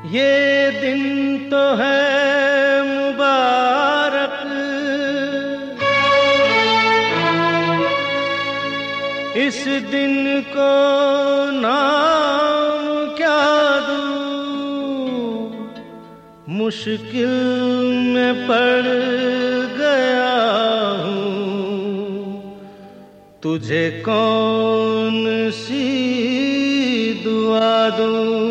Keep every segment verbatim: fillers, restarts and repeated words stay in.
ये दिन तो है मुबारक, इस दिन को नाम क्या दूं, मुश्किल में पड़ गया हूँ, तुझे कौन सी दुआ दूं।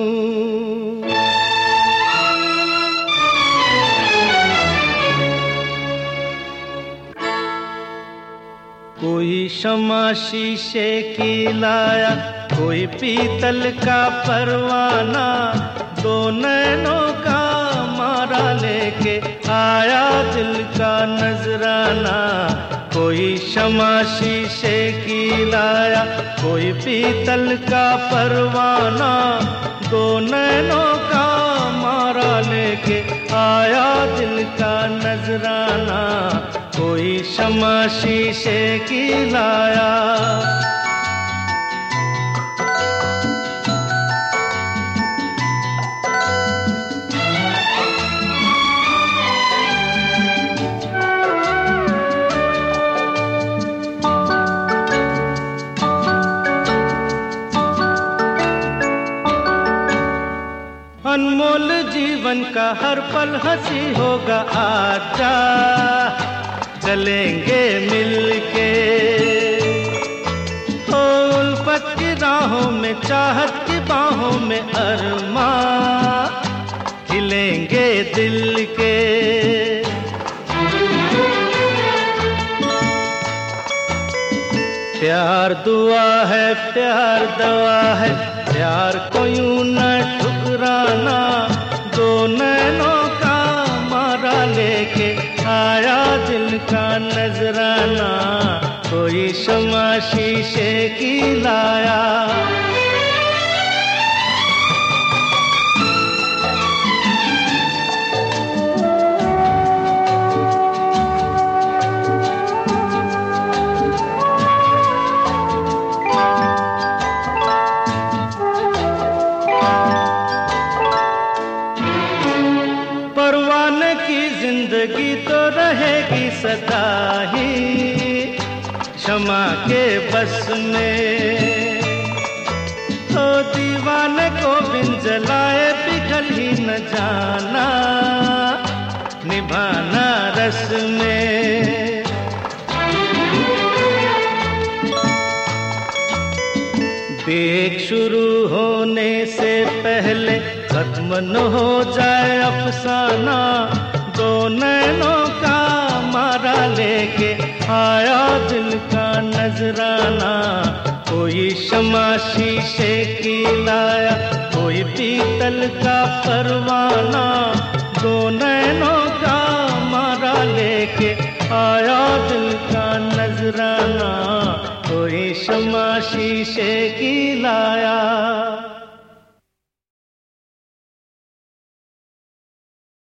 कोई शमा शीशे की लाया, कोई पीतल का परवाना, दो नैनों का मारा लेके आया दिल का नजराना। कोई शमा शीशे की लाया, कोई पीतल का परवाना, दो नैनों का मारा लेके आया दिल का नजराना। कोई शमा शीशे की लाया। अनमोल जीवन का हर पल हंसी होगा, आजा चलेंगे मिलके। हो उल्फत की राहों में, चाहत की बाहों में अरमां खिलेंगे दिल के। प्यार दुआ है, प्यार दवा है, प्यार को यूं न ठुकराना। दो नैनों का मारा लेके आया दिल का नजराना। कोई शमा शीशे की लाया। परवाने की जिंदगी तो रहेगी सदा ही क्षमा के बस में। तो दीवाने को बिन जलाए पिघल ही न जाना, निभाना रस में। देख शुरू होने से पहले खत्म न हो जाए अफसाना। दो नैनों का मारा लेके आया दिल का नजराना। कोई शमा शीशे की लाया, कोई पीतल का परवाना, दो नैनों का मारा लेके आया दिल का नजराना। कोई शमा शीशे की लाया।